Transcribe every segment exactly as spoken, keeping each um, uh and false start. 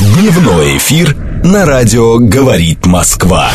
Дневной эфир на радио «Говорит Москва».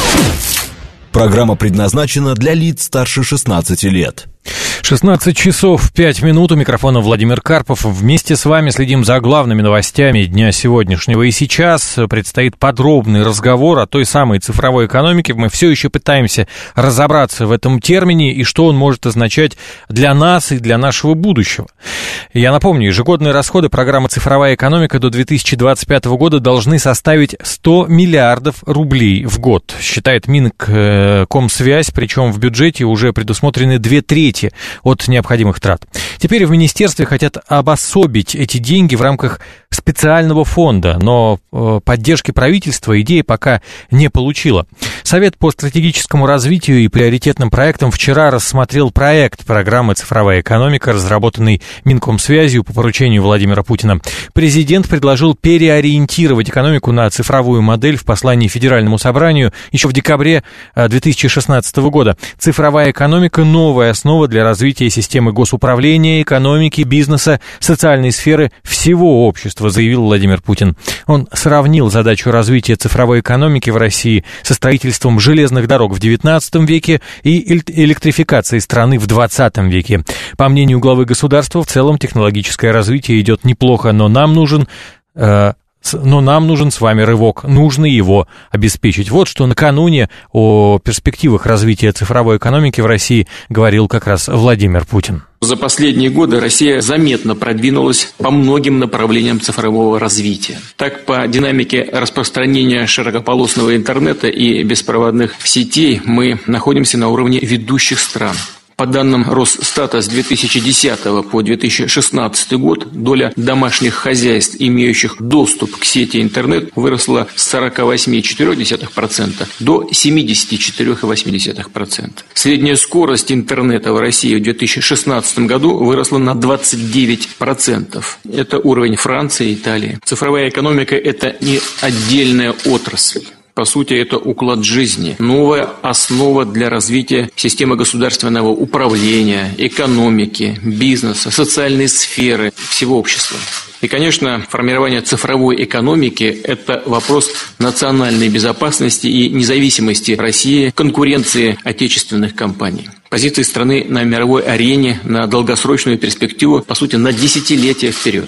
Программа предназначена для лиц старше шестнадцати лет. шестнадцать часов пять минут, у микрофона Владимир Карпов. Вместе с вами следим за главными новостями дня сегодняшнего. И сейчас предстоит подробный разговор о той самой цифровой экономике. Мы все еще пытаемся разобраться в этом термине и что он может означать для нас и для нашего будущего. Я напомню, ежегодные расходы программы «Цифровая экономика» до две тысячи двадцать пятого года должны составить сто миллиардов рублей в год, считает Минкомсвязь, причем в бюджете уже предусмотрены две трети от необходимых трат. Теперь в министерстве хотят обособить эти деньги в рамках специального фонда, но поддержки правительства идея пока не получила. Совет по стратегическому развитию и приоритетным проектам вчера рассмотрел проект программы «Цифровая экономика», разработанный Минкомсвязью по поручению Владимира Путина. Президент предложил переориентировать экономику на цифровую модель в послании Федеральному собранию еще в декабре две тысячи шестнадцатого года. Цифровая экономика – новая основа для развития системы госуправления, экономики, бизнеса, социальной сферы всего общества, заявил Владимир Путин. Он сравнил задачу развития цифровой экономики в России со строительством железных дорог в девятнадцатом веке и электрификацией страны в двадцатом веке. По мнению главы государства, в целом технологическое развитие идет неплохо, но нам нужен... Э, Но нам нужен с вами рывок, нужно его обеспечить. Вот что накануне о перспективах развития цифровой экономики в России говорил как раз Владимир Путин. За последние годы Россия заметно продвинулась по многим направлениям цифрового развития. Так, по динамике распространения широкополосного интернета и беспроводных сетей мы находимся на уровне ведущих стран. По данным Росстата, с две тысячи десятого по две тысячи шестнадцатый год доля домашних хозяйств, имеющих доступ к сети интернет, выросла с сорок восемь целых четыре десятых процента до семьдесят четыре целых восемь десятых процента. Средняя скорость интернета в России в две тысячи шестнадцатом году выросла на двадцать девять процентов. Это уровень Франции и Италии. Цифровая экономика – это не отдельная отрасль. По сути, это уклад жизни, новая основа для развития системы государственного управления, экономики, бизнеса, социальной сферы, всего общества. И, конечно, формирование цифровой экономики – это вопрос национальной безопасности и независимости России, конкуренции отечественных компаний. Позиции страны на мировой арене на долгосрочную перспективу, по сути, на десятилетия вперед.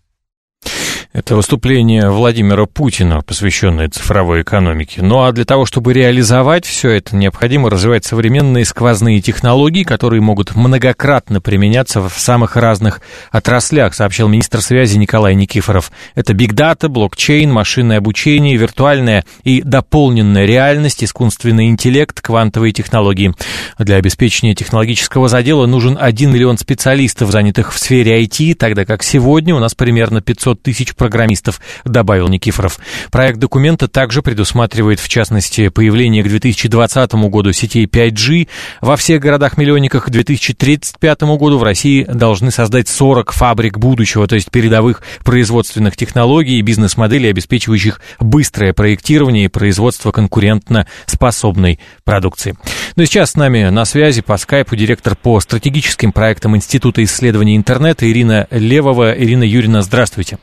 Это выступление Владимира Путина, посвященное цифровой экономике. Ну а для того, чтобы реализовать все это, необходимо развивать современные сквозные технологии, которые могут многократно применяться в самых разных отраслях, сообщил министр связи Николай Никифоров. Это бигдата, блокчейн, машинное обучение, виртуальная и дополненная реальность, искусственный интеллект, квантовые технологии. Для обеспечения технологического задела нужен один миллион специалистов, занятых в сфере ай ти, тогда как сегодня у нас примерно пятьсот тысяч программистов, добавил Никифоров. Проект документа также предусматривает, в частности, появление к две тысячи двадцатому году сетей пять джи во всех городах-миллионниках. К две тысячи тридцать пятому году в России должны создать сорок фабрик будущего, то есть передовых производственных технологий и бизнес-моделей, обеспечивающих быстрое проектирование и производство конкурентно способной продукции. Ну и сейчас с нами на связи по скайпу директор по стратегическим проектам Института исследований интернета Ирина Левова. Ирина Юрьевна, здравствуйте.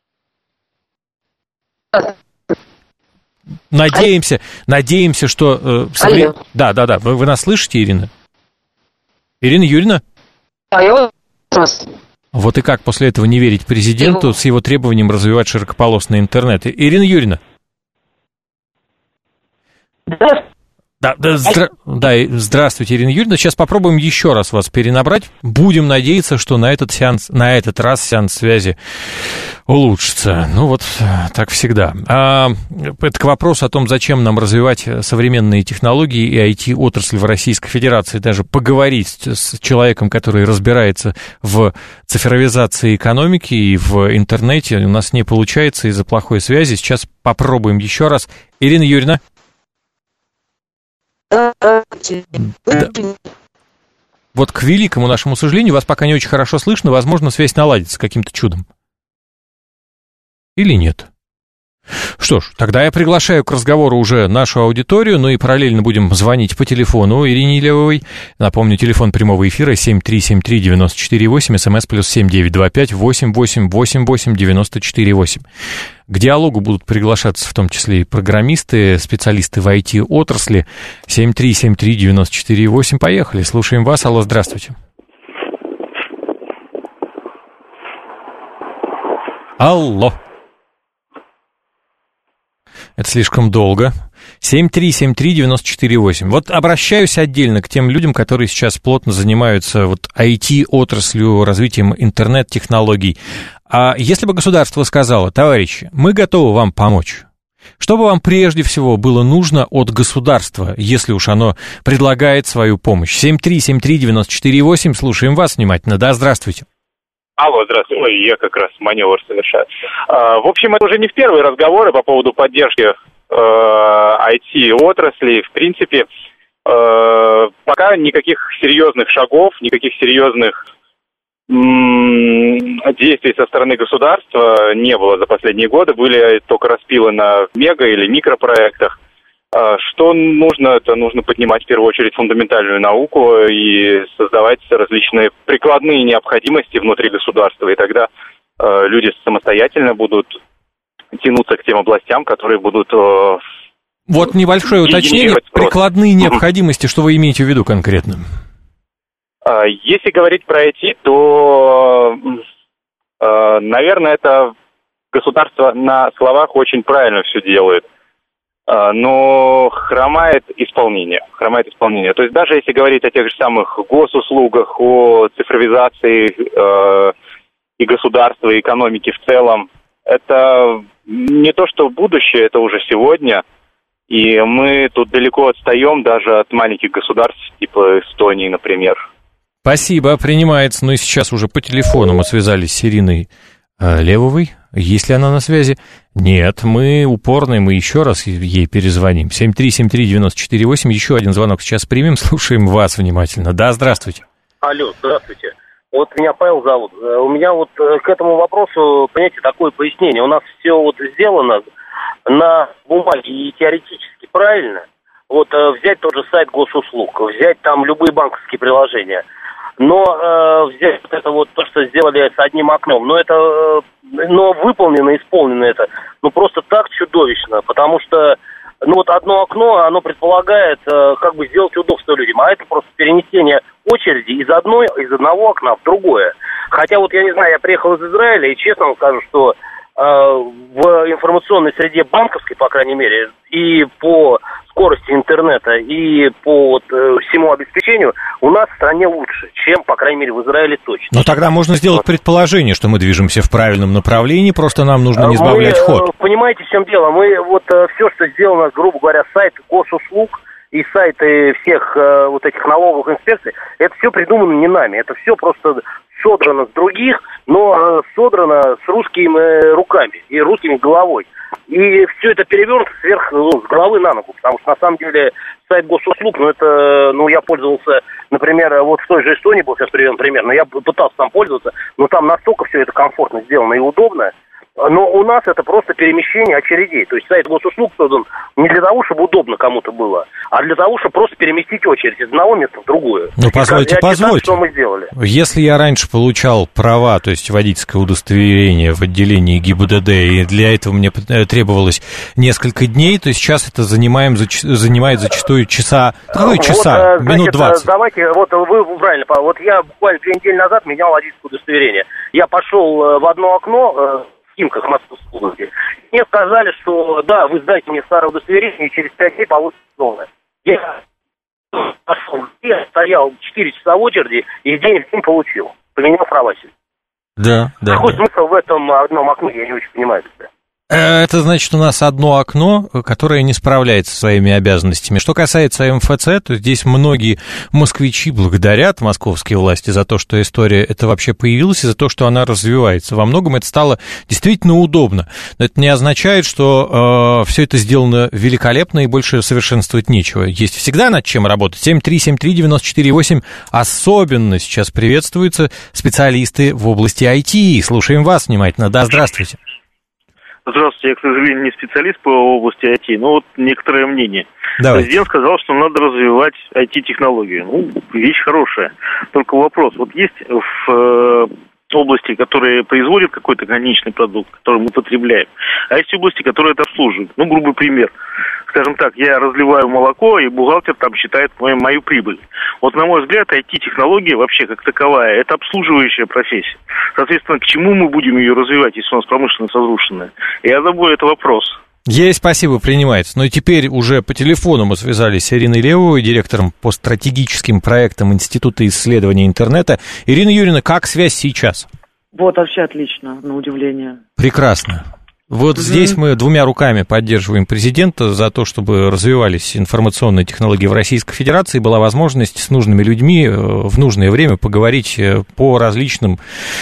Надеемся, надеемся, что... Э, совре... Да, да, да. Вы, вы нас слышите, Ирина? Ирина Юрьевна? Да, я вас... Вот и как после этого не верить президенту его... с его требованием развивать широкополосный интернет? Ирина Юрьевна? Да. Да, да, здра... да, здравствуйте, Ирина Юрьевна. Сейчас попробуем еще раз вас перенабрать. Будем надеяться, что на этот сеанс, на этот раз сеанс связи улучшится. Ну вот, так всегда. А, это к вопросу о том, зачем нам развивать современные технологии и ай ти-отрасль в Российской Федерации. Даже поговорить с человеком, который разбирается в цифровизации экономики и в интернете, у нас не получается из-за плохой связи. Сейчас попробуем еще раз. Ирина Юрьевна. Да. Вот к великому нашему сожалению, вас пока не очень хорошо слышно, возможно, связь наладится каким-то чудом. Или нет? Что ж, тогда я приглашаю к разговору уже нашу аудиторию, ну и параллельно будем звонить по телефону Ирине Левовой. Напомню, телефон прямого эфира семь три семь три девять четыре восемь, смс плюс семь девять два пять восемь восемь восемь восемь девяносто четыре восемь. К диалогу будут приглашаться в том числе и программисты, специалисты в ай ти-отрасли. семь три семь три девять четыре восемь. Поехали, слушаем вас. Алло, здравствуйте. Алло. Это слишком долго. семь три семь три девять четыре восемь. Вот обращаюсь отдельно к тем людям, которые сейчас плотно занимаются вот ай ти-отраслью, развитием интернет-технологий. А если бы государство сказало: товарищи, мы готовы вам помочь, что бы вам прежде всего было нужно от государства, если уж оно предлагает свою помощь? семь три семь три девять четыре восемь, слушаем вас внимательно. Да, здравствуйте. Алло, здравствуйте. Ой, я как раз маневр совершаю. А, в общем, это уже не в первые разговоры по поводу поддержки э, ай ти-отрасли. В принципе, э, пока никаких серьезных шагов, никаких серьезных м- действий со стороны государства не было за последние годы. Были только распилы на мега- или микропроектах. Что нужно? Это нужно поднимать в первую очередь фундаментальную науку и создавать различные прикладные необходимости внутри государства. И тогда э, люди самостоятельно будут тянуться к тем областям, которые будут... Э, вот небольшое уточнение. Прикладные необходимости, что вы имеете в виду конкретно? Э, если говорить про ай ти, то, э, наверное, это государство на словах очень правильно все делает. Но хромает исполнение, хромает исполнение. То есть даже если говорить о тех же самых госуслугах, о цифровизации э, и государства, и экономики в целом, это не то, что будущее, это уже сегодня. И мы тут далеко отстаем даже от маленьких государств, типа Эстонии, например. Спасибо, принимается. Ну и сейчас уже по телефону мы связались с Ириной э, Левовой. Есть ли она на связи? Нет, мы упорные, мы еще раз ей перезвоним. семь три семь три девять четыре восемь, еще один звонок сейчас примем, слушаем вас внимательно. Да, здравствуйте. Алло, здравствуйте. Вот меня Павел зовут. У меня вот к этому вопросу, понимаете, такое пояснение. У нас все вот сделано на бумаге и теоретически правильно. Вот взять тот же сайт госуслуг, взять там любые банковские приложения. Но э, взять вот это вот то, что сделали с одним окном, но это, э, но выполнено, исполнено это, ну просто так чудовищно, потому что, ну вот одно окно, оно предполагает, э, как бы сделать удобство людям, а это просто перенесение очереди из одной, из одного окна в другое. Хотя вот я не знаю, я приехал из Израиля и честно вам скажу, что э, в информационной среде банковской, по крайней мере, и по скорости интернета и по вот, э, всему обеспечению у нас в стране лучше, чем, по крайней мере, в Израиле точно. Но тогда можно сделать вот предположение, что мы движемся в правильном направлении, просто нам нужно не сбавлять мы, ход. Понимаете, в чем дело? Мы вот э, все, что сделано, грубо говоря, сайт госуслуг и сайты всех э, вот этих налоговых инспекций, это все придумано не нами, это все просто содрано с других, но э, содрано с русскими руками и русскими головой. И все это перевернуто сверх, ну, с головы на ногу, потому что на самом деле сайт госуслуг, ну это, ну я пользовался, например, вот в той же Эстонии был сейчас приведен пример, но я пытался там пользоваться, но там настолько все это комфортно сделано и удобно. Но у нас это просто перемещение очередей. То есть сайт госуслуг создан не для того, чтобы удобно кому-то было, а для того, чтобы просто переместить очередь из одного места в другое. Ну, позвольте, позвольте. Что мы сделали. Если я раньше получал права, то есть водительское удостоверение в отделении ГИБДД, и для этого мне требовалось несколько дней, то сейчас это занимаем, занимает зачастую часа, ну, часа, вот, минут двадцать. Давайте, вот вы правильно, вот я буквально две недели назад менял водительское удостоверение. Я пошел в одно окно, в Химках Московской области. Мне сказали, что да, вы сдайте мне старое удостоверение, и через пять дней получите новое. Я пошел, я стоял четыре часа в очереди, и день в день получил. Поменял права себе. Да, да. Какой да. смысл в этом одном окне, я не очень понимаю. Это значит, у нас одно окно, которое не справляется со своими обязанностями. Что касается эм эф цэ, то здесь многие москвичи благодарят московские власти за то, что история эта вообще появилась, и за то, что она развивается. Во многом это стало действительно удобно. Но это не означает, что э, все это сделано великолепно и больше совершенствовать нечего. Есть всегда над чем работать. семь три семь три девять четыре восемь. Особенно сейчас приветствуются специалисты в области ай ти. Слушаем вас внимательно. Да, здравствуйте. Здравствуйте, я, к сожалению, не специалист по области ай ти, но вот некоторое мнение. Давайте. Президент сказал, что надо развивать ай ти-технологию. Ну, вещь хорошая. Только вопрос, вот есть в э, области, которые производят какой-то конечный продукт, который мы потребляем, а есть области, которые это обслуживают. Ну, грубый пример. Скажем так, я разливаю молоко, и бухгалтер там считает мою, мою прибыль. Вот, на мой взгляд, ай ти-технология вообще как таковая, это обслуживающая профессия. Соответственно, к чему мы будем ее развивать, если у нас промышленность разрушенная? Я забыл, это вопрос. Ей спасибо, принимается. Но теперь уже по телефону мы связались с Ириной Левовой, директором по стратегическим проектам Института исследования интернета. Ирина Юрьевна, как связь сейчас? Вот, вообще отлично, на удивление. Прекрасно. Вот mm-hmm. здесь мы двумя руками поддерживаем президента за то, чтобы развивались информационные технологии в Российской Федерации, была возможность с нужными людьми в нужное время поговорить по различным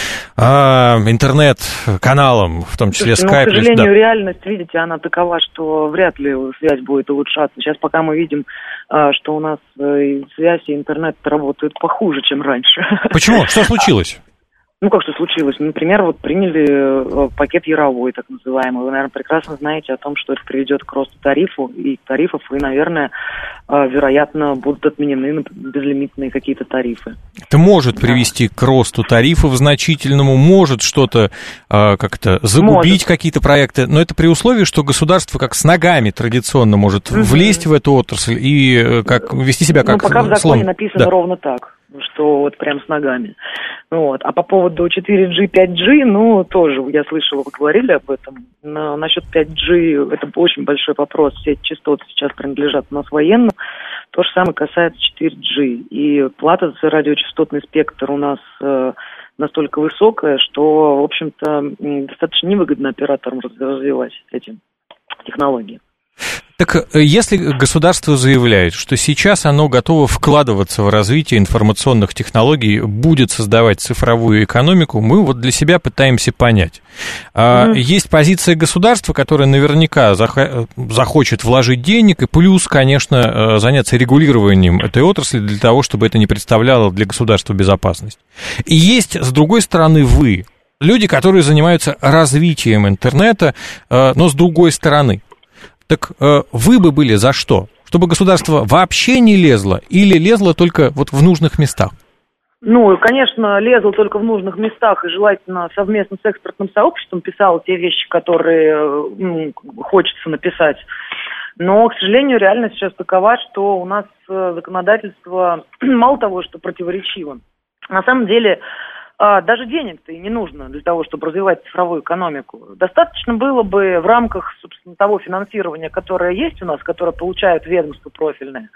а, интернет-каналам, в том числе Слушайте, Skype. Ну, к сожалению, да. реальность, видите, она такова, что вряд ли связь будет улучшаться. Сейчас пока мы видим, что у нас связь и интернет работают похуже, чем раньше. Почему? Что случилось? Ну, как что случилось? Например, вот приняли пакет Яровой, так называемый. Вы, наверное, прекрасно знаете о том, что это приведет к росту тарифу, и тарифов, и, наверное, вероятно, будут отменены безлимитные какие-то тарифы. Это может да. привести к росту тарифов значительному, может что-то как-то загубить, может. Какие-то проекты, но это при условии, что государство как с ногами традиционно может угу. влезть в эту отрасль и как вести себя как слон. Ну, пока в законе слон. написано да. ровно так, что вот прям с ногами. Вот. А по поводу четыре джи, пять джи, ну, тоже, я слышала, вы говорили об этом. Но насчет пять джи, это очень большой вопрос. Все эти частоты сейчас принадлежат у нас военным. То же самое касается четыре джи. И плата за радиочастотный спектр у нас э, настолько высокая, что, в общем-то, достаточно невыгодно операторам развивать эти технологии. Так если государство заявляет, что сейчас оно готово вкладываться в развитие информационных технологий, будет создавать цифровую экономику, мы вот для себя пытаемся понять. Mm-hmm. Есть позиция государства, которая наверняка зах- захочет вложить денег и плюс, конечно, заняться регулированием этой отрасли для того, чтобы это не представляло для государства безопасность. И есть, с другой стороны, вы, люди, которые занимаются развитием интернета, но с другой стороны. Так э, вы бы были за что? Чтобы государство вообще не лезло или лезло только вот в нужных местах? Ну, конечно, лезло только в нужных местах и желательно совместно с экспертным сообществом писало те вещи, которые ну, хочется написать. Но, к сожалению, реальность сейчас такова, что у нас законодательство мало того, что противоречиво. На самом деле... Даже денег-то и не нужно для того, чтобы развивать цифровую экономику. Достаточно было бы в рамках, собственно, того финансирования, которое есть у нас, которое получают ведомства профильные,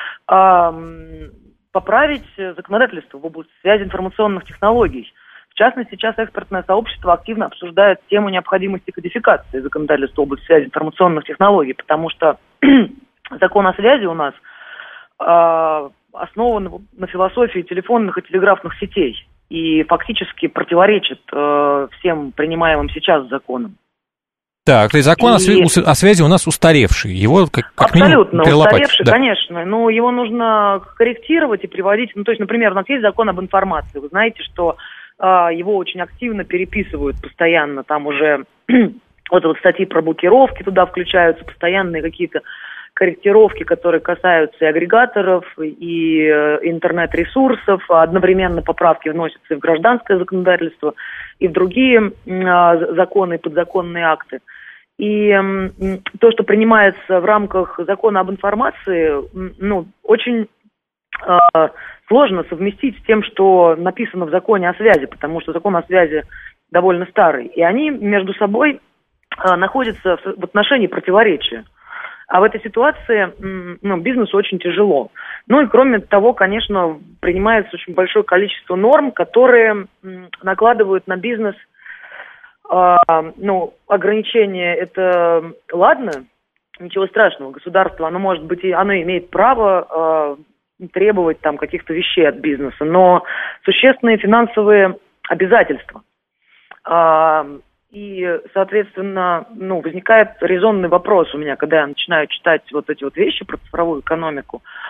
поправить законодательство в области связи информационных технологий. В частности, сейчас экспертное сообщество активно обсуждает тему необходимости кодификации законодательства в области связи информационных технологий, потому что закон о связи у нас основан на философии телефонных и телеграфных сетей и фактически противоречит э, всем принимаемым сейчас законам. Так, то есть закон и... о, связи, о связи у нас устаревший, его как, как абсолютно минимум устаревший, да. конечно, но его нужно корректировать и приводить, ну, то есть, например, у нас есть закон об информации, вы знаете, что э, его очень активно переписывают постоянно, там уже вот, вот статьи про блокировки туда включаются, постоянные какие-то корректировки, которые касаются и агрегаторов, и э, интернет-ресурсов, а одновременно поправки вносятся и в гражданское законодательство, и в другие э, законы и подзаконные акты. И э, то, что принимается в рамках закона об информации, ну, очень э, сложно совместить с тем, что написано в законе о связи, потому что закон о связи довольно старый, и они между собой э, находятся в отношении противоречия. А в этой ситуации ну, бизнесу очень тяжело. Ну и кроме того, конечно, принимается очень большое количество норм, которые накладывают на бизнес э, ну, ограничения. Это ладно, ничего страшного. Государство, оно может быть, оно имеет право э, требовать там каких-то вещей от бизнеса, но существенные финансовые обязательства. Э, И, соответственно, ну, возникает резонный вопрос у меня, когда я начинаю читать вот эти вот вещи про цифровую экономику.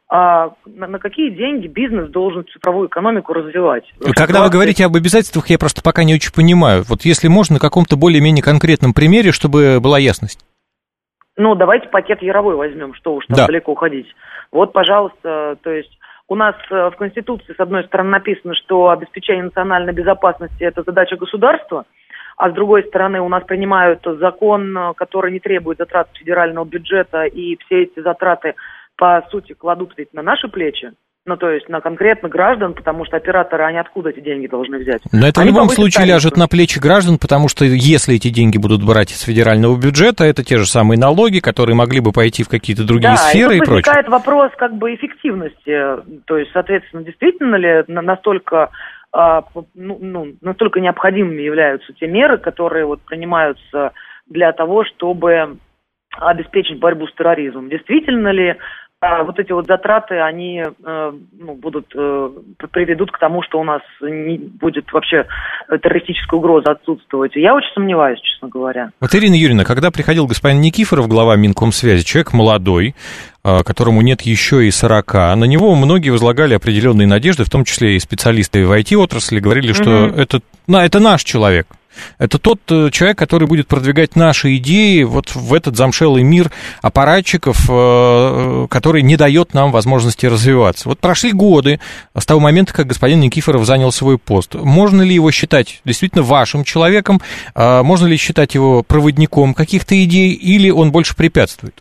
а на, на какие деньги бизнес должен цифровую экономику развивать. Когда вы говорите об обязательствах, я просто пока не очень понимаю. Вот если можно, на каком-то более-менее конкретном примере, чтобы была ясность. Ну, давайте пакет Яровой возьмем, что уж там да. далеко уходить. Вот, пожалуйста, то есть у нас в Конституции, с одной стороны, написано, что обеспечение национальной безопасности – это задача государства, а с другой стороны у нас принимают закон, который не требует затрат федерального бюджета, и все эти затраты, по сути, кладут ведь на наши плечи. Ну, то есть на конкретно граждан, потому что операторы, они откуда эти деньги должны взять? Но это они в любом случае тарифы. ляжет на плечи граждан, потому что если эти деньги будут брать из федерального бюджета, это те же самые налоги, которые могли бы пойти в какие-то другие да, сферы и, и прочее. возникает вопрос как бы эффективности. То есть, соответственно, действительно ли настолько, ну, ну, настолько необходимыми являются те меры, которые вот принимаются для того, чтобы обеспечить борьбу с терроризмом? Действительно ли А вот эти вот затраты, они э, ну, будут, э, приведут к тому, что у нас не будет вообще террористическая угроза отсутствовать. Я очень сомневаюсь, честно говоря. Вот, Ирина Юрьевна, когда приходил господин Никифоров, глава Минкомсвязи, человек молодой, э, которому нет еще и сорока, на него многие возлагали определенные надежды, в том числе и специалисты в ай ти-отрасли, говорили, что mm-hmm. это, ну, это наш человек. Это тот человек, который будет продвигать наши идеи вот в этот замшелый мир аппаратчиков, который не дает нам возможности развиваться. Вот прошли годы с того момента, как господин Никифоров занял свой пост. Можно ли его считать действительно вашим человеком? Можно ли считать его проводником каких-то идей, или он больше препятствует?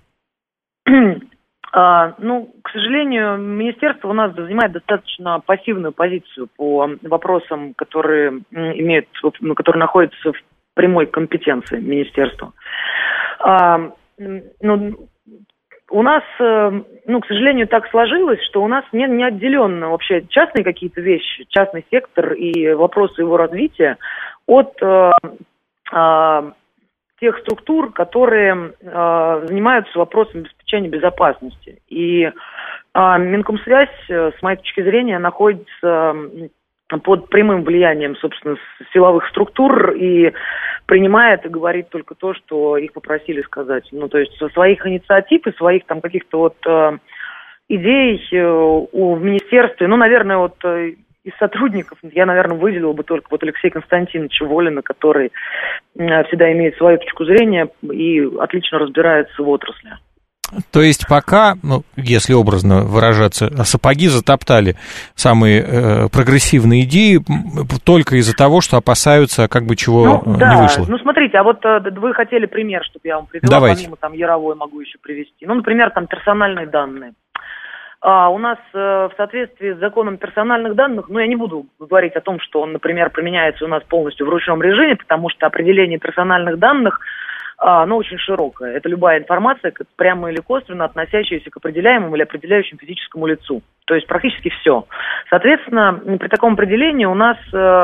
А, ну, к сожалению, министерство у нас занимает достаточно пассивную позицию по вопросам, которые имеют, ну, которые находятся в прямой компетенции министерства. А, ну, у нас, ну, к сожалению, так сложилось, что у нас не, не отделенно вообще частные какие-то вещи, частный сектор и вопросы его развития от а, а, тех структур, которые э, занимаются вопросом обеспечения безопасности. И э, Минкомсвязь, с моей точки зрения, находится под прямым влиянием, собственно, силовых структур и принимает и говорит только то, что их попросили сказать. Ну, то есть своих инициатив и своих там каких-то вот э, идей э, у в министерстве, ну, наверное, вот... Э, из сотрудников я, наверное, выделила бы только вот Алексея Константиновича Волина, который всегда имеет свою точку зрения и отлично разбирается в отрасли. То есть пока, ну, если образно выражаться, сапоги затоптали самые э, прогрессивные идеи только из-за того, что опасаются, как бы чего ну, не да. вышло. Ну, смотрите, а вот э, вы хотели пример, чтобы я вам привела, Давайте. Помимо там Яровой могу еще привести. Ну, например, там персональные данные. А у нас э, в соответствии с законом персональных данных, ну, я не буду говорить о том, что он, например, применяется у нас полностью в ручном режиме, потому что определение персональных данных, э, оно очень широкое. Это любая информация, прямо или косвенно относящаяся к определяемому или определяющему физическому лицу. То есть практически все. Соответственно, при таком определении у нас э,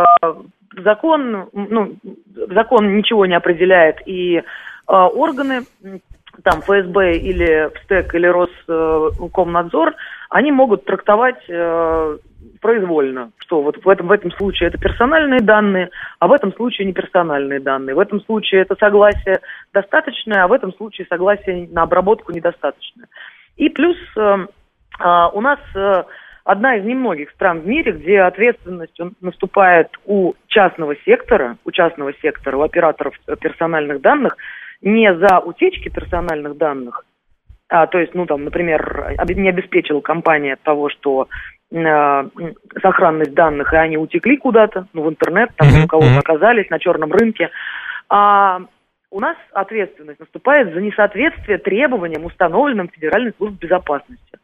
закон, ну, закон ничего не определяет, и э, органы... там эф эс бэ или ВСТЭК или Роскомнадзор, они могут трактовать э, произвольно, что вот в этом, в этом случае это персональные данные, а в этом случае не персональные данные. В этом случае это согласие достаточное, а в этом случае согласие на обработку недостаточное. И плюс э, э, у нас э, одна из немногих стран в мире, где ответственность наступает у частного сектора, у частного сектора, у операторов персональных данных, не за утечки персональных данных, а, то есть, ну, там, например, не обеспечила компания от того, что э, сохранность данных, и они утекли куда-то, ну, в интернет, там, mm-hmm. у кого-то оказались на черном рынке, а у нас ответственность наступает за несоответствие требованиям, установленным Федеральной службой безопасности.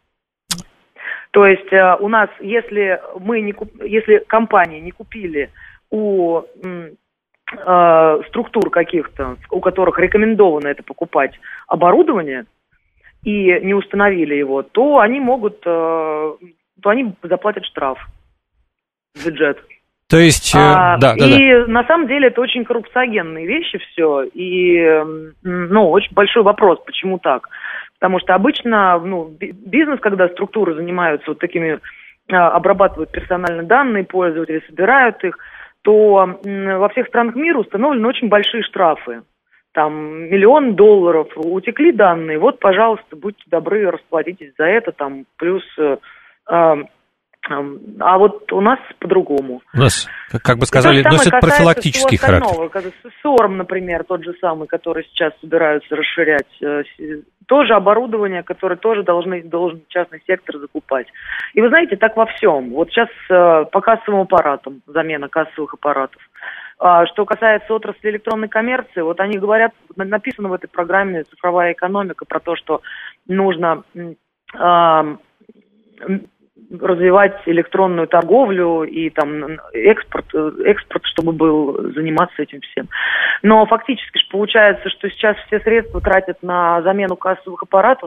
То есть э, у нас, если мы не куп... если компании не купили у м, э, структур каких-то, у которых рекомендовано это покупать, оборудование, и не установили его, то они могут, э, то они заплатят штраф в бюджет. То есть, э, а, да, да, и да. на самом деле это очень коррупциогенные вещи все, и, ну, очень большой вопрос, почему так. Потому что обычно, ну, бизнес, когда структуры занимаются вот такими, обрабатывают персональные данные, пользователи собирают их, то во всех странах мира установлены очень большие штрафы. там миллион долларов, утекли данные, вот, пожалуйста, будьте добры, расплатитесь за это, там, плюс... Э, э, а вот у нас по-другому. У нас, как бы сказали, носит профилактический характер. СОРМ, например, тот же самый, который сейчас собираются расширять. Тоже оборудование, которое тоже должны, должен частный сектор закупать. И вы знаете, так во всем. Вот сейчас по кассовым аппаратам, замена кассовых аппаратов. Что касается отрасли электронной коммерции, вот они говорят, написано в этой программе «Цифровая экономика» про то, что нужно... развивать электронную торговлю и там экспорт, экспорт, чтобы был заниматься этим всем. Но фактически же получается, что сейчас все средства тратят на замену кассовых аппаратов,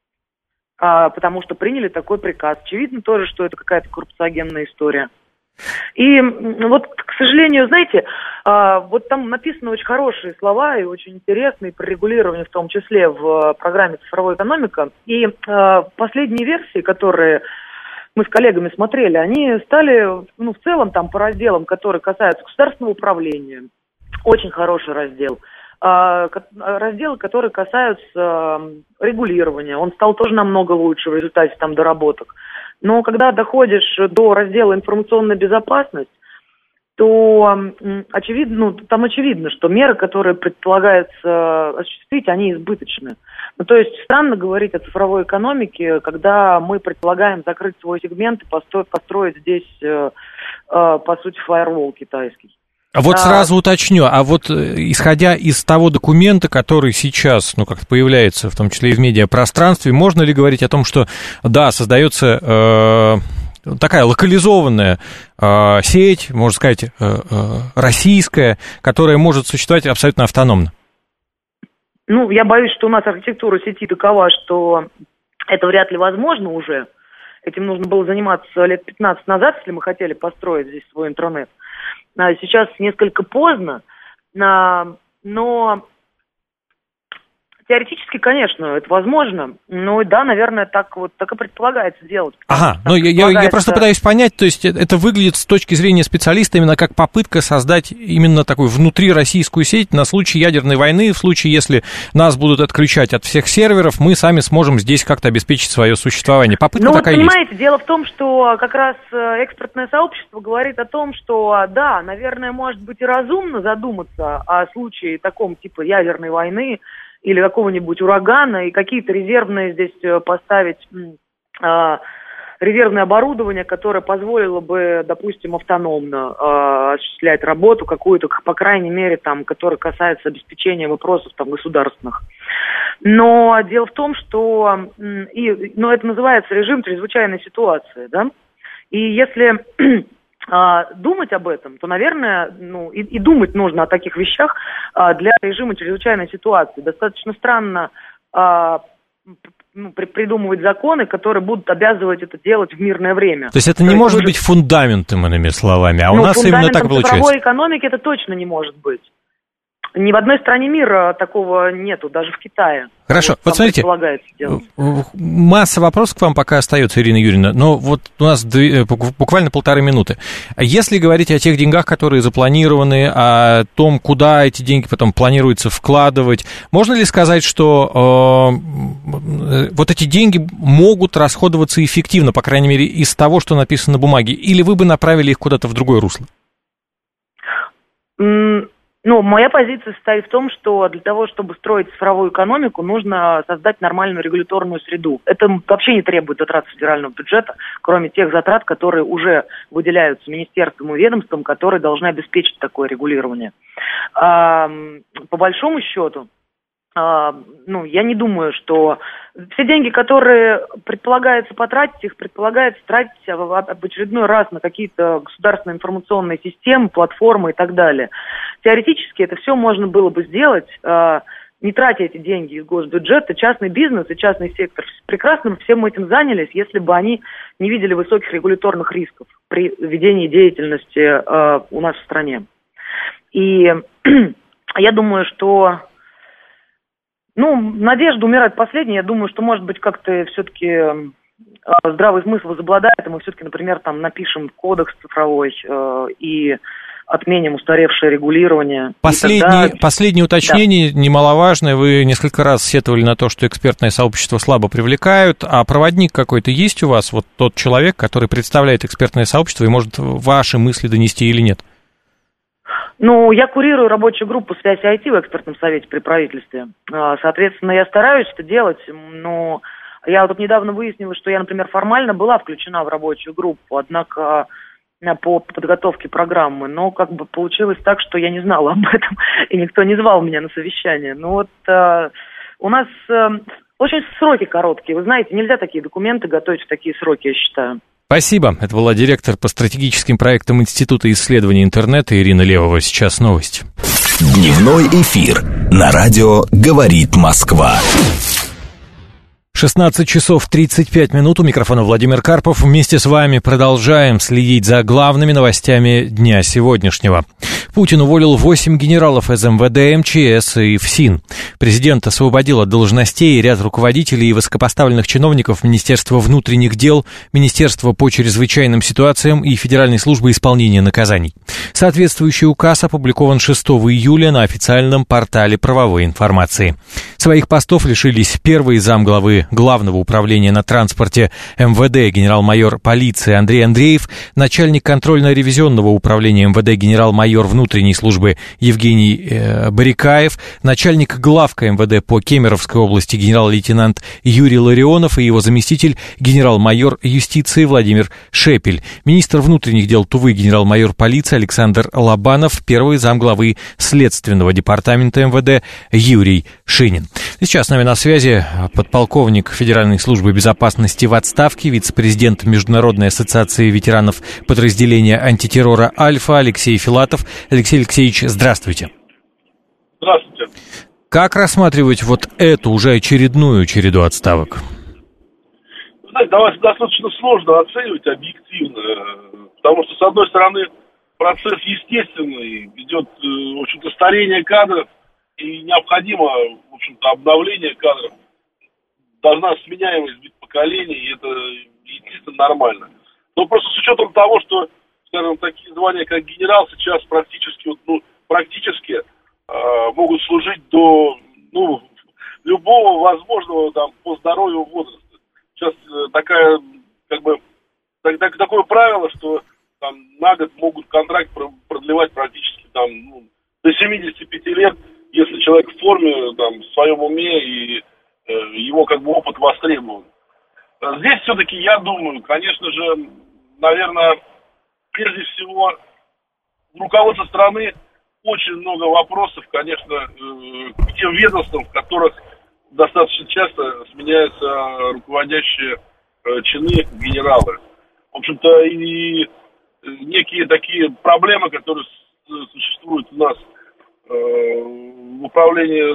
а, потому что приняли такой приказ. Очевидно тоже, что это какая-то коррупциогенная история. И вот, к сожалению, знаете, а, вот там написаны очень хорошие слова и очень интересные про регулирование, в том числе в программе «Цифровая экономика». И а, последние версии, которые мы с коллегами смотрели, они стали, ну, в целом, там, по разделам, которые касаются государственного управления, очень хороший раздел. А, разделы, которые касаются регулирования, он стал тоже намного лучше в результате там доработок. Но когда доходишь до раздела «Информационная безопасность», то очевидно, ну, там очевидно, что меры, которые предполагается осуществить, они избыточны. Ну, то есть странно говорить о цифровой экономике, когда мы предполагаем закрыть свой сегмент и построить, построить здесь, э, э, по сути, фаервол китайский. А вот а... сразу уточню, а вот исходя из того документа, который сейчас, ну, как-то появляется, в том числе и в медиапространстве, можно ли говорить о том, что, да, создается... Э... такая локализованная э, сеть, можно сказать, э, э, российская, которая может существовать абсолютно автономно? Ну, я боюсь, что у нас архитектура сети такова, что это вряд ли возможно уже. Этим нужно было заниматься лет пятнадцать назад, если мы хотели построить здесь свой интернет. А сейчас несколько поздно, а, но... Теоретически, конечно, это возможно, но да, наверное, так вот так и предполагается делать. Ага, ну я, предполагается... я просто пытаюсь понять, то есть это выглядит с точки зрения специалиста именно как попытка создать именно такую внутрироссийскую сеть на случай ядерной войны, в случае, если нас будут отключать от всех серверов, мы сами сможем здесь как-то обеспечить свое существование. Попытка ну, такая вот, понимаете, есть. Дело в том, что как раз экспертное сообщество говорит о том, что да, наверное, может быть и разумно задуматься о случае таком типа ядерной войны, или какого-нибудь урагана, и какие-то резервные здесь поставить, э, резервное оборудование, которое позволило бы, допустим, автономно э, осуществлять работу какую-то, по крайней мере, там, которая касается обеспечения вопросов там, государственных. Но дело в том, что э, и, ну, это называется режим чрезвычайной ситуации, да, и если... думать об этом, то, наверное, ну, и, и думать нужно о таких вещах а, для режима чрезвычайной ситуации. Достаточно странно а, ну, при, придумывать законы, которые будут обязывать это делать в мирное время. То есть это то не есть может быть фундаментом, иными словами, а ну, у нас именно так получается. Фундаментом цифровой экономики это точно не может быть. Ни в одной стране мира такого нету, даже в Китае. Хорошо, вот, вот смотрите, масса вопросов к вам пока остается, Ирина Юрьевна, но вот у нас две, буквально полторы минуты. Если говорить о тех деньгах, которые запланированы, о том, куда эти деньги потом планируется вкладывать, можно ли сказать, что э, вот эти деньги могут расходоваться эффективно, по крайней мере, из того, что написано на бумаге, или вы бы направили их куда-то в другое русло? Mm. Ну, моя позиция состоит в том, что для того, чтобы строить цифровую экономику, нужно создать нормальную регуляторную среду. Это вообще не требует затрат федерального бюджета, кроме тех затрат, которые уже выделяются министерством и ведомством, которые должны обеспечить такое регулирование. А, по большому счету, а, ну, я не думаю, что все деньги, которые предполагается потратить, их предполагается тратить в очередной раз на какие-то государственные информационные системы, платформы и так далее. Теоретически это все можно было бы сделать, не тратя эти деньги из госбюджета. Частный бизнес и частный сектор прекрасно всем этим занялись, если бы они не видели высоких регуляторных рисков при ведении деятельности у нас в стране. И я думаю, что... Ну, надежда умирает последней. Я думаю, что, может быть, как-то все-таки э, здравый смысл возобладает, и мы все-таки, например, там напишем кодекс цифровой э, и отменим устаревшее регулирование. Последнее, тогда... последнее уточнение, да. немаловажное. Вы несколько раз сетовали на то, что экспертное сообщество слабо привлекают, а проводник какой-то есть у вас, вот тот человек, который представляет экспертное сообщество и может ваши мысли донести или нет? Ну, я курирую рабочую группу «Связь ай ти» в экспертном совете при правительстве. Соответственно, я стараюсь это делать, но я вот недавно выяснила, что я, например, формально была включена в рабочую группу, однако по подготовке программы, но как бы получилось так, что я не знала об этом, и никто не звал меня на совещание. Ну вот э, у нас э, очень сроки короткие, вы знаете, нельзя такие документы готовить в такие сроки, я считаю. Спасибо. Это была директор по стратегическим проектам Института исследований интернета Ирина Левова. Сейчас новости. Дневной эфир на радио «Говорит Москва». шестнадцать часов тридцать пять минут. У микрофона Владимир Карпов. Вместе с вами продолжаем следить за главными новостями дня сегодняшнего. Путин уволил восемь генералов из эм вэ дэ, эм че эс и ФСИН. Президент освободил от должностей ряд руководителей и высокопоставленных чиновников Министерства внутренних дел, Министерства по чрезвычайным ситуациям и Федеральной службы исполнения наказаний. Соответствующий указ опубликован шестого июля на официальном портале правовой информации. Своих постов лишились первый замглавы Главного управления на транспорте эм вэ дэ генерал-майор полиции Андрей Андреев, начальник контрольно-ревизионного управления эм вэ дэ генерал-майор внутренней службы Евгений э, Барикаев, начальник главка эм вэ дэ по Кемеровской области генерал-лейтенант Юрий Ларионов и его заместитель генерал-майор юстиции Владимир Шепель, министр внутренних дел Тувы генерал-майор полиции Александр Лобанов, первый замглавы Следственного департамента эм вэ дэ Юрий Шинин. Сейчас с нами на связи подполковник Федеральной службы безопасности в отставке, вице-президент Международной ассоциации ветеранов подразделения антитеррора «Альфа» Алексей Филатов. Алексей Алексеевич, здравствуйте. Здравствуйте. Как рассматривать вот эту уже очередную череду отставок? Вы знаете, достаточно сложно оценивать объективно, потому что, с одной стороны, процесс естественный, идет, в общем-то, старение кадров, и необходимо, в общем-то, обновление кадров. Должна сменяемость быть поколений, и это, естественно, нормально. Но просто с учетом того, что, скажем, такие звания, как генерал, сейчас практически, ну, практически э, могут служить до, ну, любого возможного там по здоровью возраста. Сейчас э, такая, как бы, так, так, такое правило, что там на год могут контракт продлевать практически там, ну, до семидесяти пяти лет, если человек в форме, там, в своем уме и его как бы опыт востребован. Здесь все-таки, я думаю, конечно же, наверное, прежде всего, у руководства страны очень много вопросов, конечно, к тем ведомствам, в которых достаточно часто сменяются руководящие чины, генералы. В общем-то, и некие такие проблемы, которые существуют у нас в управлении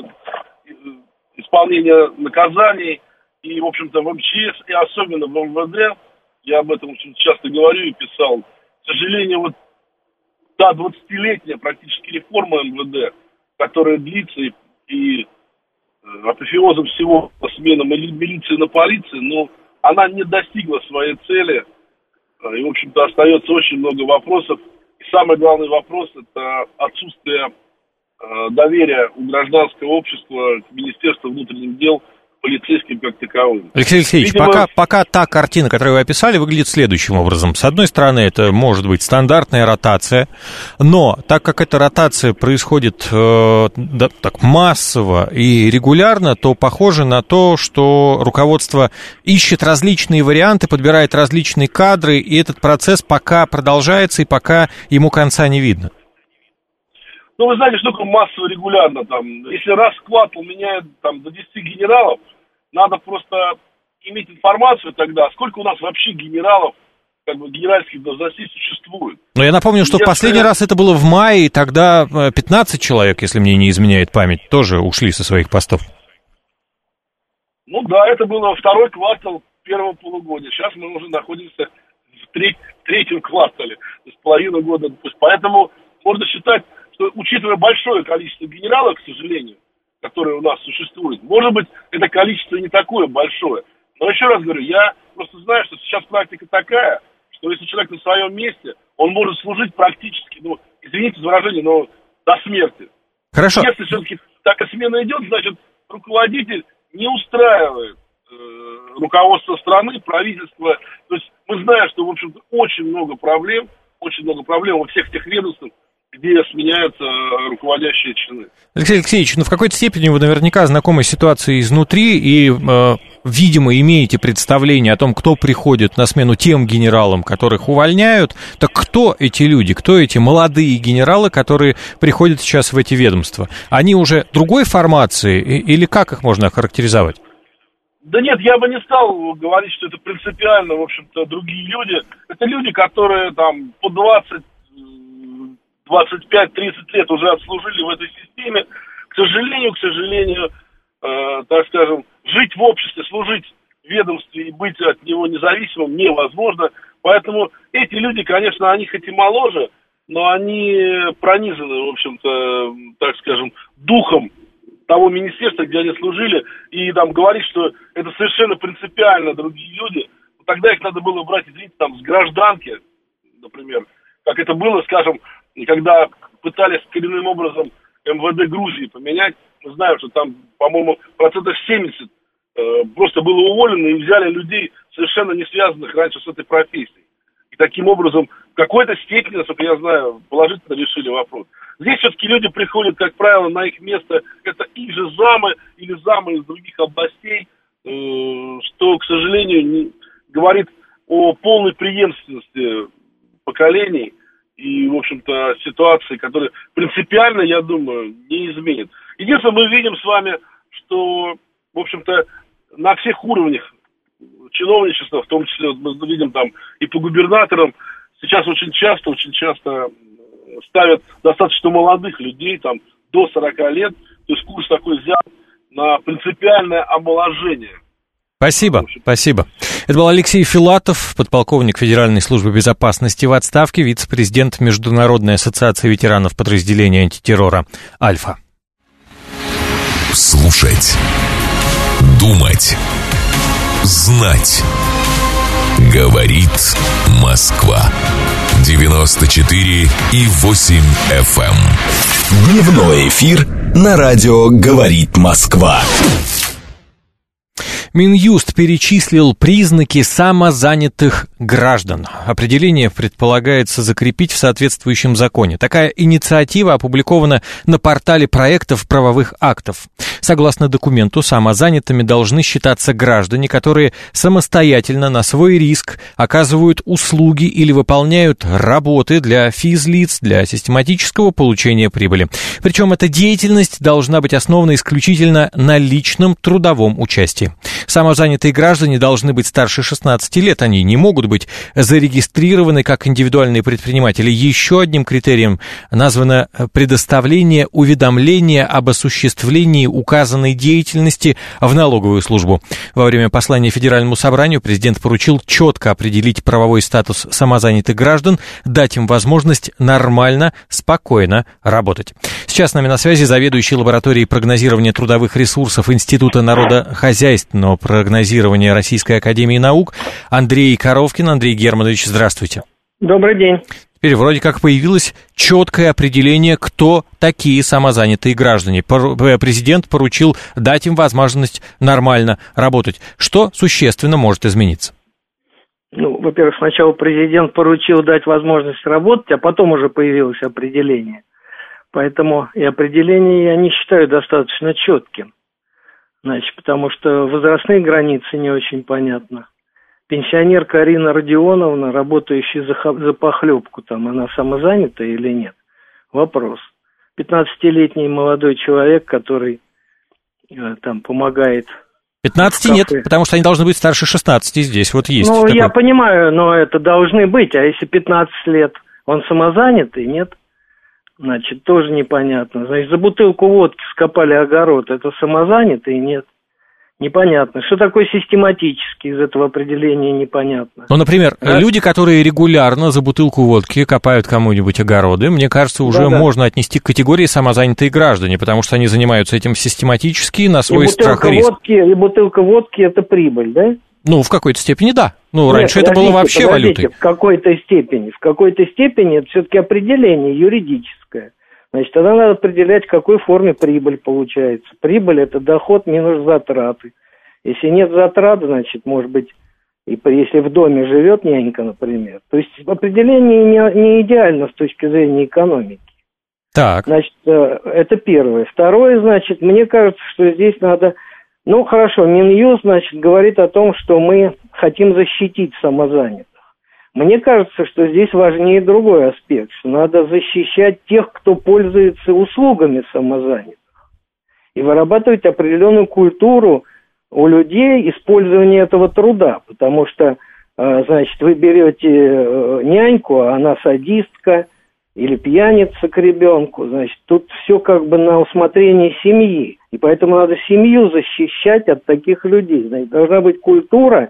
исполнения наказаний и, в общем-то, в эм че эс, и особенно в эм вэ дэ, я об этом очень часто говорю и писал, к сожалению, вот та двадцатилетняя практически реформа эм вэ дэ, которая длится и, и апофеозом всего по сменам милиции на полиции, но она не достигла своей цели, и, в общем-то, остается очень много вопросов. И самый главный вопрос – это отсутствие доверия у гражданского общества к Министерству внутренних дел, полицейским как таковым. Алексей Алексеевич, Видимо... пока, пока та картина, которую вы описали, выглядит следующим образом. С одной стороны, это может быть стандартная ротация, но так как эта ротация происходит э, да, так массово и регулярно, то похоже на то, что руководство ищет различные варианты, подбирает различные кадры, и этот процесс пока продолжается, и пока ему конца не видно. Ну, вы знаете, что такое массово регулярно там. Если раз склад меняет там до десяти генералов, надо просто иметь информацию тогда, сколько у нас вообще генералов, как бы генеральских должностей существует. Но я напомню, что в последний раз это было в мае, и тогда пятнадцать человек, если мне не изменяет память, тоже ушли со своих постов. Ну да, это было второй квартал первого полугодия. Сейчас мы уже находимся в треть, третьем квартале, то есть половину года. Поэтому можно считать, что, учитывая большое количество генералов, к сожалению, которые у нас существуют, может быть, это количество не такое большое. Но еще раз говорю, я просто знаю, что сейчас практика такая, что если человек на своем месте, он может служить практически, ну, извините за выражение, но до смерти. Хорошо. Если все-таки такая смена идет, значит, руководитель не устраивает э, руководство страны, правительство. То есть мы знаем, что, в общем-то, очень много проблем, очень много проблем во всех тех ведомствах, где сменяются руководящие чины. Алексей Алексеевич, ну в какой-то степени вы наверняка знакомы с ситуацией изнутри и, э, видимо, имеете представление о том, кто приходит на смену тем генералам, которых увольняют. Так кто эти люди, кто эти молодые генералы, которые приходят сейчас в эти ведомства? Они уже другой формации или как их можно охарактеризовать? Да нет, я бы не стал говорить, что это принципиально, в общем-то, другие люди. Это люди, которые там по двадцать, двадцать пять, тридцать лет уже отслужили в этой системе. К сожалению, к сожалению, э, так скажем, жить в обществе, служить в ведомстве и быть от него независимым невозможно. Поэтому эти люди, конечно, они хоть и моложе, но они пронизаны, в общем-то, так скажем, духом того министерства, где они служили, и там говорить, что это совершенно принципиально другие люди, тогда их надо было брать, извините, там, с гражданки, например, как это было, скажем, когда пытались коренным образом эм вэ дэ Грузии поменять. Мы знаем, что там, по-моему, процентов семьдесят э, просто было уволено и взяли людей, совершенно не связанных раньше с этой профессией. И таким образом, в какой-то степени, насколько я знаю, положительно решили вопрос. Здесь все-таки люди приходят, как правило, на их место, это их же замы или замы из других областей, э, что, к сожалению, не, говорит о полной преемственности поколений и, в общем-то, ситуации, которая принципиально, я думаю, не изменит. Единственное, мы видим с вами, что, в общем-то, на всех уровнях чиновничества, в том числе, вот мы видим там и по губернаторам, сейчас очень часто, очень часто ставят достаточно молодых людей, там, до сорока лет, то есть курс такой взят на принципиальное омоложение. Спасибо, спасибо. Это был Алексей Филатов, подполковник Федеральной службы безопасности в отставке, вице-президент Международной ассоциации ветеранов подразделения антитеррора «Альфа». Слушать, думать, знать. Говорит Москва. девяносто четыре и восемь эф эм. Дневной эфир на радио «Говорит Москва». Минюст перечислил признаки самозанятых граждан. Определение предполагается закрепить в соответствующем законе. Такая инициатива опубликована на портале проектов правовых актов. Согласно документу, самозанятыми должны считаться граждане, которые самостоятельно на свой риск оказывают услуги или выполняют работы для физлиц для систематического получения прибыли. Причем эта деятельность должна быть основана исключительно на личном трудовом участии. Самозанятые граждане должны быть старше шестнадцати лет, они не могут быть зарегистрированы как индивидуальные предприниматели. Еще одним критерием названо предоставление уведомления об осуществлении указанной деятельности в налоговую службу. Во время послания Федеральному собранию президент поручил четко определить правовой статус самозанятых граждан, дать им возможность нормально, спокойно работать. Сейчас с нами на связи заведующий лабораторией прогнозирования трудовых ресурсов Института народохозяйственного прогнозирования Российской академии наук Андрей Коровкин. Андрей Германович, здравствуйте. Добрый день. Теперь вроде как появилось четкое определение, кто такие самозанятые граждане. Президент поручил дать им возможность нормально работать. Что существенно может измениться? Ну, во-первых, сначала президент поручил дать возможность работать, а потом уже появилось определение. Поэтому и определение я не считаю достаточно четким. Значит, потому что возрастные границы не очень понятно. Пенсионерка Арина Родионовна, работающая за, за похлебку, там, она самозанята или нет? Вопрос. пятнадцатилетний молодой человек, который э, там помогает... пятнадцати нет, потому что они должны быть старше шестнадцати здесь, вот есть. Ну, такой... я понимаю, но это должны быть, а если пятнадцать лет, он самозанятый, нет? Значит, тоже непонятно. Значит, за бутылку водки скопали огород, это самозанятый, нет? Непонятно. Что такое систематически, из этого определения непонятно. Ну, например, да? люди, которые регулярно за бутылку водки копают кому-нибудь огороды, мне кажется, уже Да-да. можно отнести к категории самозанятые граждане, потому что они занимаются этим систематически на свой и страх бутылка и риск. Водки, и бутылка водки – это прибыль, да? Ну, в какой-то степени да. Ну, Нет, раньше это было вообще валютой. В какой-то степени. В какой-то степени это все-таки определение юридическое. Значит, тогда надо определять, в какой форме прибыль получается. Прибыль – это доход минус затраты. Если нет затрат, значит, может быть, и если в доме живет нянька, например. То есть определение не, не идеально с точки зрения экономики. Так. Значит, это первое. Второе, значит, мне кажется, что здесь надо... Ну, хорошо, Минюст, значит, говорит о том, что мы хотим защитить самозанятых. Мне кажется, что здесь важнее другой аспект, что надо защищать тех, кто пользуется услугами самозанятых. И вырабатывать определенную культуру у людей использования этого труда. Потому что, значит, вы берете няньку, а она садистка или пьяница к ребенку. Значит, тут все как бы на усмотрение семьи. И поэтому надо семью защищать от таких людей. Значит, должна быть культура,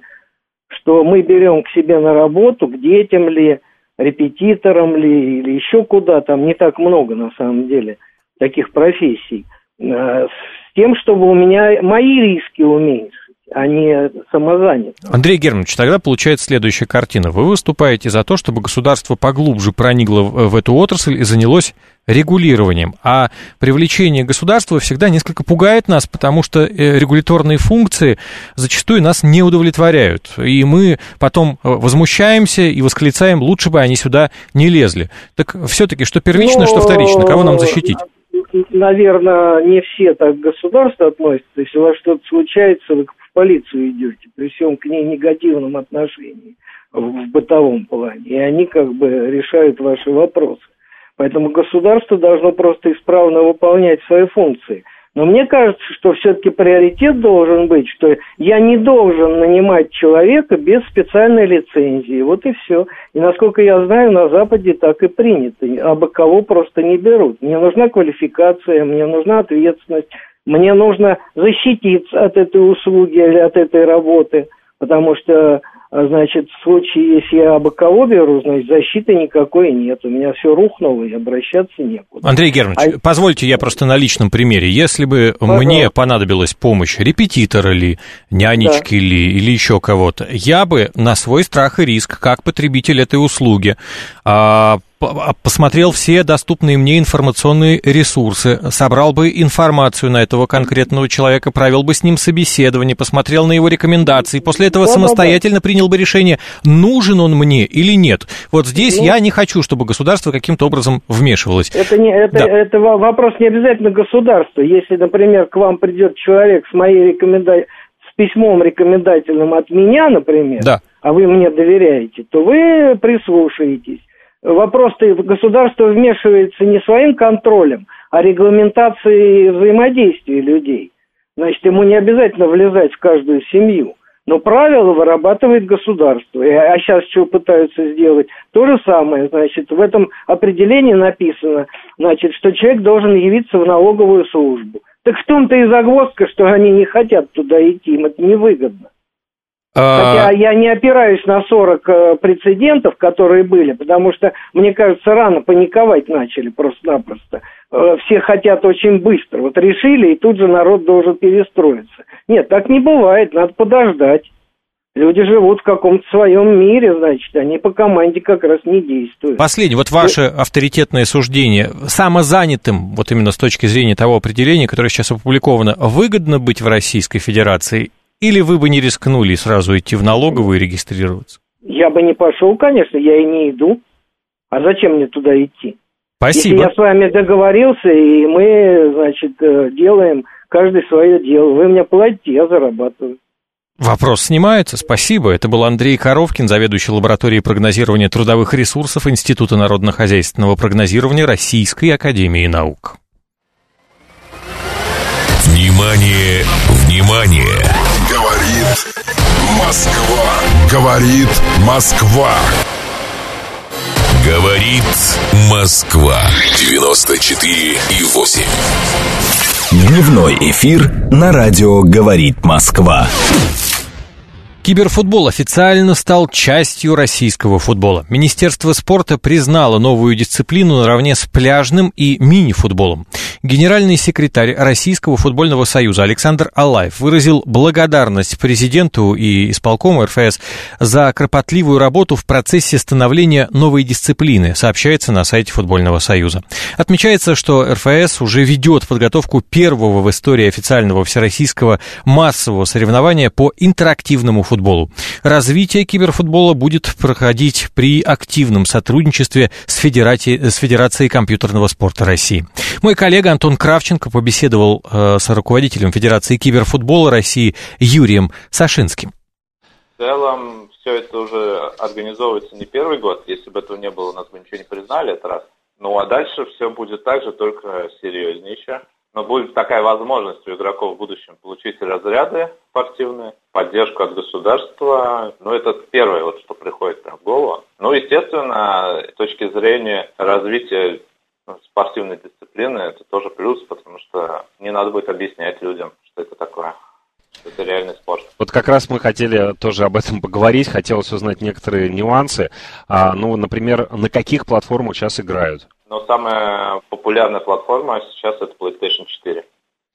что мы берем к себе на работу, к детям ли, репетиторам ли, или еще куда, там не так много на самом деле таких профессий, с тем, чтобы у меня мои риски уменьшить, а не самозанятых. Андрей Германович, тогда получается следующая картина. Вы выступаете за то, чтобы государство поглубже проникло в эту отрасль и занялось регулированием. А привлечение государства всегда несколько пугает нас, потому что регуляторные функции зачастую нас не удовлетворяют. И мы потом возмущаемся и восклицаем, лучше бы они сюда не лезли. Так все-таки, что первично, Но... что вторично? Кого нам защитить? Наверное, не все так к государству относятся. Если у вас что-то случается, вы в полицию идете, при всем к ней негативном отношении в бытовом плане. И они как бы решают ваши вопросы. Поэтому государство должно просто исправно выполнять свои функции. Но мне кажется, что все-таки приоритет должен быть, что я не должен нанимать человека без специальной лицензии. Вот и все. И насколько я знаю, на Западе так и принято. Абы кого просто не берут. Мне нужна квалификация, мне нужна ответственность, мне нужно защититься от этой услуги или от этой работы. Потому что, значит, в случае, если я абы кого беру, значит, защиты никакой нет. У меня все рухнуло, и обращаться некуда. Андрей Германович, а... позвольте я просто на личном примере. Если бы ага. мне понадобилась помощь репетитора ли, нянечки да. ли, или еще кого-то, я бы на свой страх и риск, как потребитель этой услуги, посмотрел все доступные мне информационные ресурсы, собрал бы информацию на этого конкретного человека, провел бы с ним собеседование, посмотрел на его рекомендации, после этого да, самостоятельно да, да. принял бы решение, нужен он мне или нет. Вот здесь ну, я не хочу, чтобы государство каким-то образом вмешивалось. Это, не, это, да. это вопрос не обязательно государства. Если, например, к вам придет человек с моей рекомендацией, с письмом рекомендательным от меня, например, да. а вы мне доверяете, то вы прислушаетесь. Вопрос-то государство вмешивается не своим контролем, а регламентацией взаимодействия людей. Значит, ему не обязательно влезать в каждую семью. Но правила вырабатывает государство. А сейчас что пытаются сделать? То же самое. Значит, в этом определении написано, значит, что человек должен явиться в налоговую службу. Так в том-то и загвоздка, что они не хотят туда идти, им это невыгодно. Хотя я не опираюсь на сорок э, прецедентов, которые были, потому что, мне кажется, рано паниковать начали просто-напросто. Э, все хотят очень быстро. Вот решили, и тут же народ должен перестроиться. Нет, так не бывает, надо подождать. Люди живут в каком-то своем мире, значит, они по команде как раз не действуют. Последнее, вот ваше авторитетное суждение. Самозанятым, вот именно с точки зрения того определения, которое сейчас опубликовано, выгодно быть в Российской Федерации? Или вы бы не рискнули сразу идти в налоговую и регистрироваться? Я бы не пошел, конечно, я и не иду. А зачем мне туда идти? Спасибо. Если я с вами договорился, и мы, значит, делаем каждый свое дело. Вы мне платите, я зарабатываю. Вопрос снимается. Спасибо. Это был Андрей Коровкин, заведующий лабораторией прогнозирования трудовых ресурсов Института народно-хозяйственного прогнозирования Российской академии наук. Внимание, внимание! Говорит Москва. Говорит Москва. Говорит Москва. девяносто четыре и восемь. Дневной эфир на радио «Говорит Москва». Киберфутбол официально стал частью российского футбола. Министерство спорта признало новую дисциплину наравне с пляжным и мини-футболом. Генеральный секретарь Российского футбольного союза Александр Алаев выразил благодарность президенту и исполкому эр эф эс за кропотливую работу в процессе становления новой дисциплины, сообщается на сайте футбольного союза. Отмечается, что эр эф эс уже ведет подготовку первого в истории официального всероссийского массового соревнования по интерактивному футболу. футболу. Развитие киберфутбола будет проходить при активном сотрудничестве с Федерацией, с Федерацией компьютерного спорта России. Мой коллега Антон Кравченко побеседовал э, с руководителем Федерации киберфутбола России Юрием Сашинским. В целом, все это уже организовывается не первый год. Если бы этого не было, нас бы ничего не признали, это раз. Ну а дальше все будет так же, только серьезнее. Но будет такая возможность у игроков в будущем получить разряды спортивные, поддержку от государства. Ну, это первое, вот, что приходит прям в голову. Ну, естественно, с точки зрения развития ну, спортивной дисциплины, это тоже плюс, потому что не надо будет объяснять людям, что это такое. Что это реальный спорт. Вот как раз мы хотели тоже об этом поговорить. Хотелось узнать некоторые нюансы. А, ну, например, на каких платформах сейчас играют? Но самая популярная платформа сейчас это плейстейшн четыре.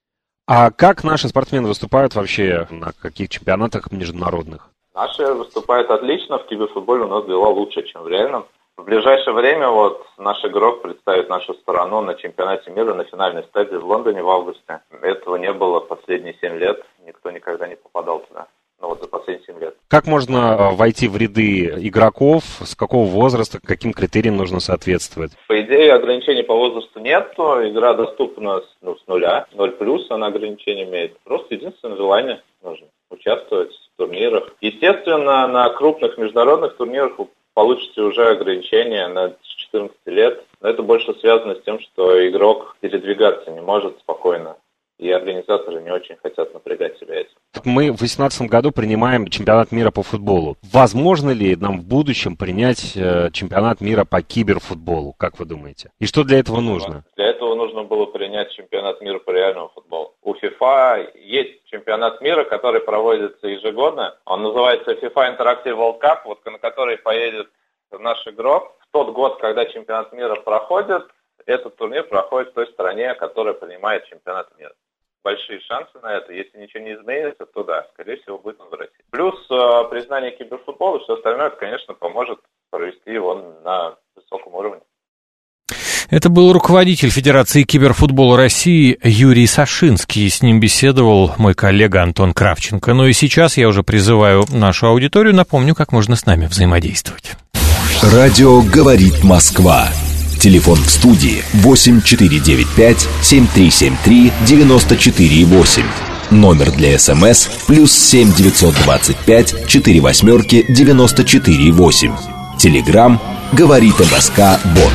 А как наши спортсмены выступают вообще на каких чемпионатах международных? Наши выступают отлично, в киберфутболе у нас дела лучше, чем в реальном. В ближайшее время вот наш игрок представит нашу страну на чемпионате мира на финальной стадии в Лондоне в августе. Этого не было последние семь лет, никто никогда не попадал туда. Ну вот за последние семь лет. Как можно войти в ряды игроков, с какого возраста, каким критериям нужно соответствовать? По идее ограничений по возрасту нет, игра доступна ну, с нуля, ноль плюс она ограничения имеет. Просто единственное желание нужно участвовать в турнирах. Естественно, на крупных международных турнирах вы получите уже ограничения на четырнадцать лет, но это больше связано с тем, что игрок передвигаться не может спокойно. И организаторы не очень хотят напрягать себя этим. Мы в две тысячи восемнадцатом году принимаем чемпионат мира по футболу. Возможно ли нам в будущем принять э, чемпионат мира по киберфутболу, как вы думаете? И что для этого нужно? Для этого нужно было принять чемпионат мира по реальному футболу. У FIFA есть чемпионат мира, который проводится ежегодно. Он называется FIFA Interactive World Cup, вот, на который поедет наш игрок. В тот год, когда чемпионат мира проходит, этот турнир проходит в той стране, которая принимает чемпионат мира. Большие шансы на это. Если ничего не изменится, то да, скорее всего, будет он в России. Плюс э, признание киберфутбола и все остальное, это, конечно, поможет провести его на высоком уровне. Это был руководитель Федерации киберфутбола России Юрий Сашинский. С ним беседовал мой коллега Антон Кравченко. Ну и сейчас я уже призываю нашу аудиторию, напомню, как можно с нами взаимодействовать. Радио «Говорит Москва». Телефон в студии восемь четыре девять пять семь три семь три девяносто четыре восемь. Номер для СМС плюс семь девятьсот двадцать пять четыре восьмерки девяносто четыре восемь. Телеграм «Говорит МСК Бот».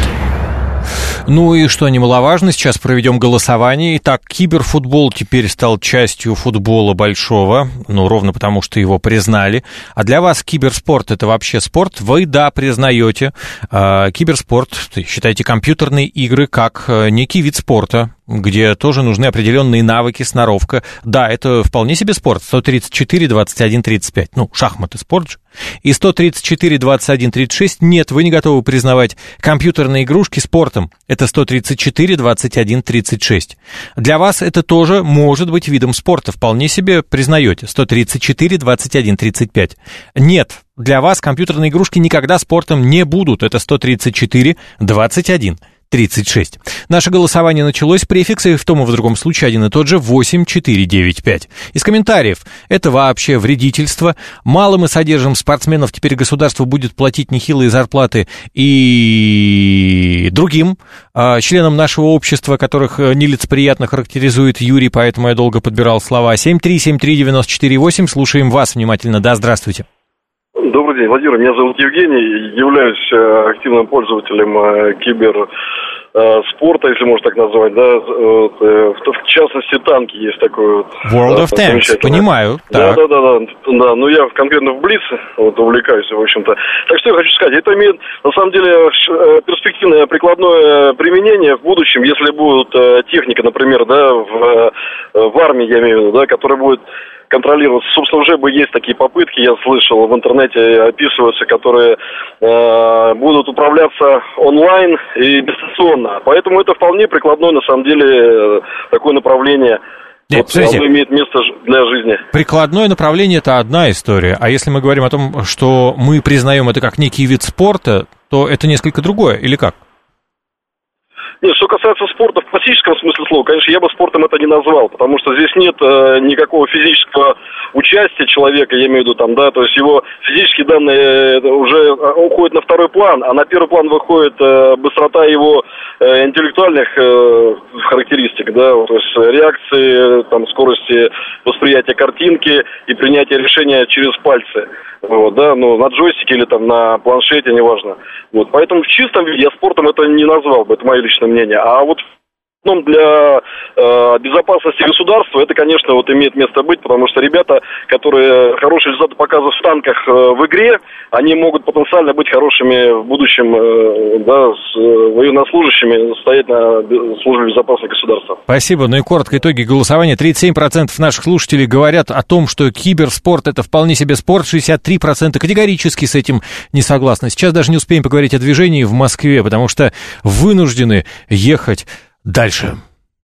Ну и что немаловажно, сейчас проведем голосование. Итак, киберфутбол теперь стал частью футбола большого, ну, ровно потому, что его признали. А для вас киберспорт — это вообще спорт? Вы, да, признаете. А, киберспорт, считаете компьютерные игры как некий вид спорта, где тоже нужны определенные навыки, сноровка. Да, это вполне себе спорт. сто тридцать четыре двадцать один тридцать пять. Ну, шахматы спорт же. И сто тридцать четыре двадцать один тридцать шесть. Нет, вы не готовы признавать компьютерные игрушки спортом. Это сто тридцать четыре двадцать один тридцать шесть. Для вас это тоже может быть видом спорта. Вполне себе признаете. сто тридцать четыре двадцать один тридцать пять. Нет, для вас компьютерные игрушки никогда спортом не будут. Это сто тридцать четыре двадцать один тридцать шесть. Наше голосование началось, префиксы в том и в другом случае один и тот же восемь четыре девять пять. Из комментариев: это вообще вредительство, мало мы содержим спортсменов, теперь государство будет платить нехилые зарплаты и другим э, членам нашего общества, которых нелицеприятно характеризует Юрий, поэтому я долго подбирал слова. семь три семь три девяносто четыре восемь, слушаем вас внимательно. Да, здравствуйте. Добрый день, Владимир. Меня зовут Евгений. Являюсь активным пользователем кибер спорта, если можно так назвать, да, в частности, танки есть такой вот. World of Tanks, понимаю. Да, да, да, да, да, ну я конкретно в Блиц вот, увлекаюсь, в общем-то. Так что я хочу сказать, это имеет, на самом деле, перспективное прикладное применение в будущем, если будет техника, например, да, в, в армии, я имею в виду, да, которая будет контролироваться. Собственно, уже бы есть такие попытки, я слышал, в интернете описываются, которые э, будут управляться онлайн и дистанционно. Поэтому это вполне прикладное, на самом деле, такое направление. Нет, вот, оно имеет место для жизни. Прикладное направление – это одна история. А если мы говорим о том, что мы признаем это как некий вид спорта, то это несколько другое, или как? Нет, что касается спорта в классическом смысле слова, конечно, я бы спортом это не назвал, потому что здесь нет э, никакого физического участия человека, я имею в виду там, да, то есть его физические данные уже уходят на второй план, а на первый план выходит э, быстрота его э, интеллектуальных э, характеристик, да, то есть реакции, там, скорости восприятия картинки и принятия решения через пальцы. Вот, да, ну, на джойстике или там на планшете, неважно. Вот, поэтому в чистом виде я спортом это не назвал бы, это мое личное мнение. А вот для э, безопасности государства это, конечно, вот имеет место быть, потому что ребята, которые хорошие результаты показывают в танках э, в игре, они могут потенциально быть хорошими в будущем, э, да, с э, военнослужащими, стоять на службе безопасности государства. Спасибо. Ну и коротко итоги голосования. тридцать семь процентов наших слушателей говорят о том, что киберспорт — это вполне себе спорт, шестьдесят три процента категорически с этим не согласны. Сейчас даже не успеем поговорить о движении в Москве, потому что вынуждены ехать дальше.